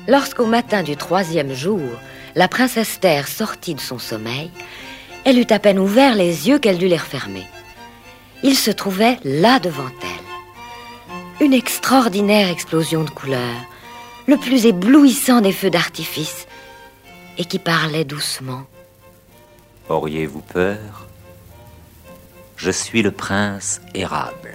Lorsqu'au matin du 3e jour, la princesse Terre sortit de son sommeil, elle eut à peine ouvert les yeux qu'elle dut les refermer. Il se trouvait là devant elle une extraordinaire explosion de couleurs, le plus éblouissant des feux d'artifice, et qui parlait doucement. Auriez-vous peur? Je suis le prince Érable.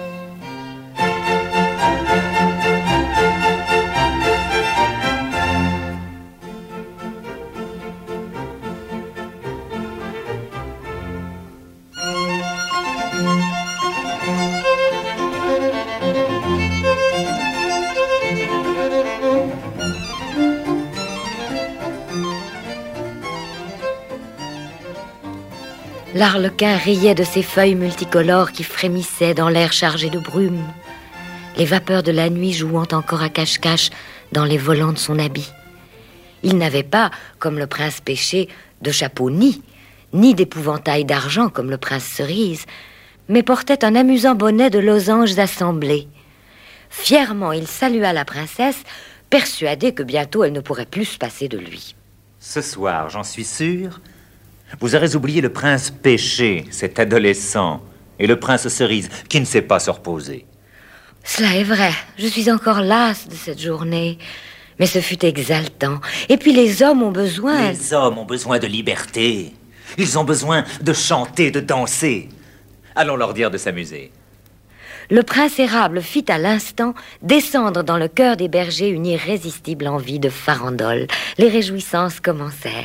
L'arlequin riait de ses feuilles multicolores qui frémissaient dans l'air chargé de brume, les vapeurs de la nuit jouant encore à cache-cache dans les volants de son habit. Il n'avait pas, comme le prince Pêché, de chapeau ni d'épouvantail d'argent comme le prince Cerise, mais portait un amusant bonnet de losanges assemblés. Fièrement, il salua la princesse, persuadé que bientôt elle ne pourrait plus se passer de lui. Ce soir, j'en suis sûr, vous aurez oublié le prince Pêché, cet adolescent, et le prince Cerise, qui ne sait pas se reposer. Cela est vrai, je suis encore lasse de cette journée. Mais ce fut exaltant. Et puis les hommes ont besoin... Les hommes ont besoin de liberté. Ils ont besoin de chanter, de danser. Allons leur dire de s'amuser. Le prince Érable fit à l'instant descendre dans le cœur des bergers une irrésistible envie de farandole. Les réjouissances commencèrent.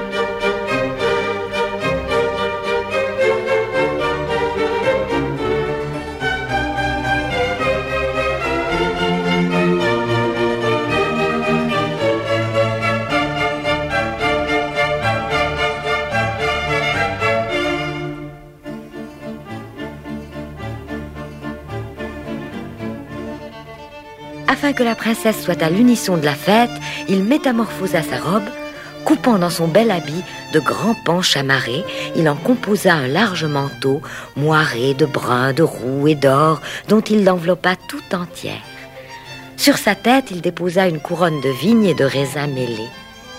Afin que la princesse soit à l'unisson de la fête, il métamorphosa sa robe, coupant dans son bel habit de grands pans chamarrés, il en composa un large manteau, moiré de brun, de roux et d'or, dont il l'enveloppa tout entière. Sur sa tête, il déposa une couronne de vignes et de raisins mêlés.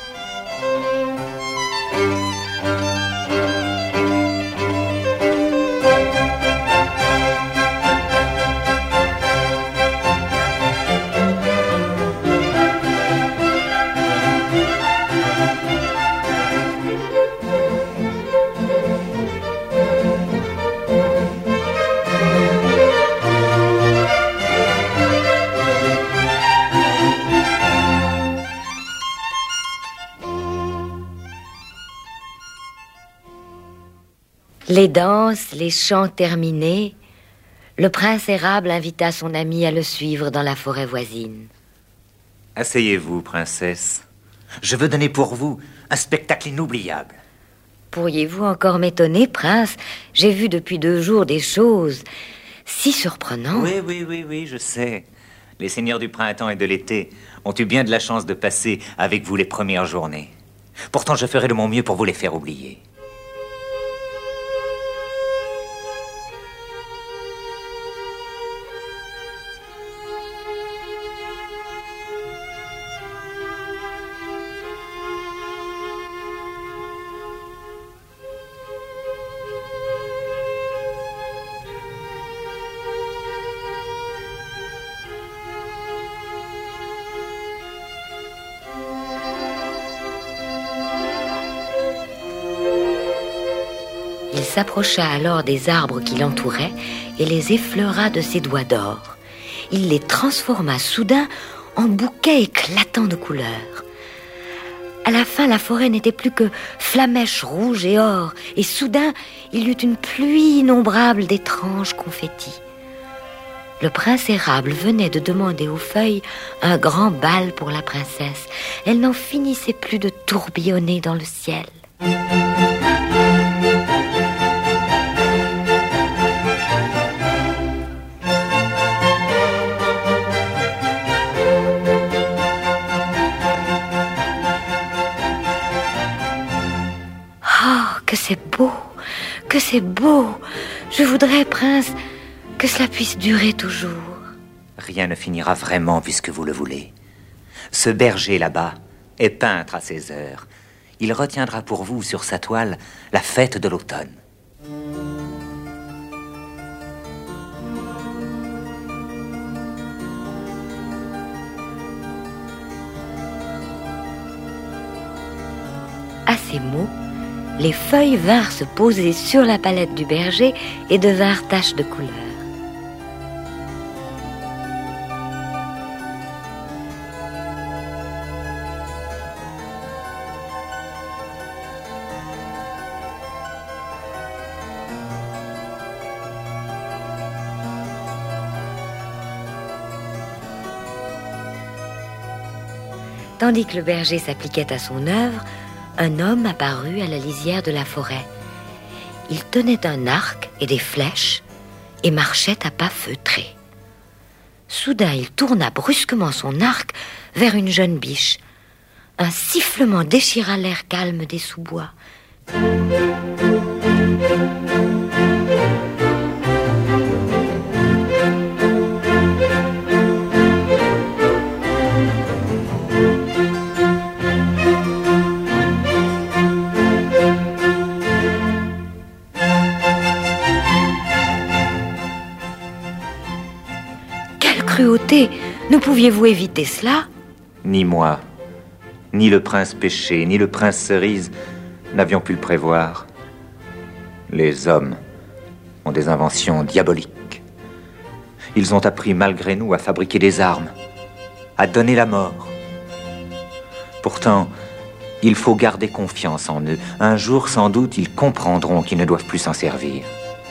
Les danses, les chants terminés, le prince Érable invita son ami à le suivre dans la forêt voisine. Asseyez-vous, princesse. Je veux donner pour vous un spectacle inoubliable. Pourriez-vous encore m'étonner, prince? J'ai vu depuis 2 jours des choses si surprenantes. Oui, je sais. Les seigneurs du printemps et de l'été ont eu bien de la chance de passer avec vous les premières journées. Pourtant, je ferai de mon mieux pour vous les faire oublier. Il s'approcha alors des arbres qui l'entouraient et les effleura de ses doigts d'or. Il les transforma soudain en bouquets éclatants de couleurs. À la fin, la forêt n'était plus que flamèche rouge et or, et soudain, il y eut une pluie innombrable d'étranges confettis. Le prince Érable venait de demander aux feuilles un grand bal pour la princesse. Elle n'en finissait plus de tourbillonner dans le ciel. Que c'est beau, que c'est beau. Je voudrais, prince, que cela puisse durer toujours. Rien ne finira vraiment puisque vous le voulez. Ce berger là-bas est peintre à ses heures. Il retiendra pour vous sur sa toile la fête de l'automne. À ces mots, les feuilles vinrent se poser sur la palette du berger et devinrent taches de couleur. Tandis que le berger s'appliquait à son œuvre, un homme apparut à la lisière de la forêt. Il tenait un arc et des flèches et marchait à pas feutrés. Soudain, il tourna brusquement son arc vers une jeune biche. Un sifflement déchira l'air calme des sous-bois. Cruauté, ne pouviez-vous éviter cela? Ni moi, ni le prince Péché, ni le prince Cerise n'avions pu le prévoir. Les hommes ont des inventions diaboliques. Ils ont appris malgré nous à fabriquer des armes, à donner la mort. Pourtant, il faut garder confiance en eux. Un jour, sans doute, ils comprendront qu'ils ne doivent plus s'en servir.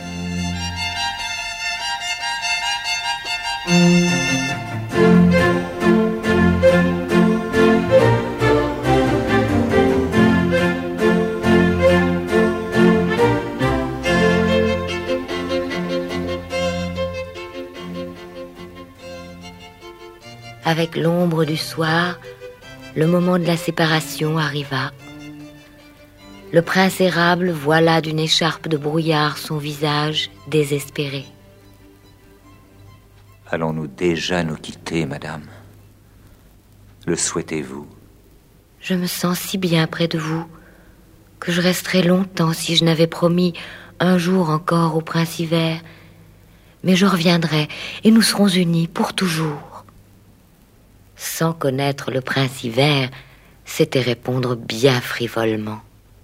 Avec l'ombre du soir, le moment de la séparation arriva. Le prince érable voila d'une écharpe de brouillard son visage désespéré. Allons-nous déjà nous quitter, madame? Le souhaitez-vous? Je me sens si bien près de vous que je resterais longtemps si je n'avais promis un jour encore au prince Hiver. Mais je reviendrai et nous serons unis pour toujours. Sans connaître le prince Hiver, c'était répondre bien frivolement.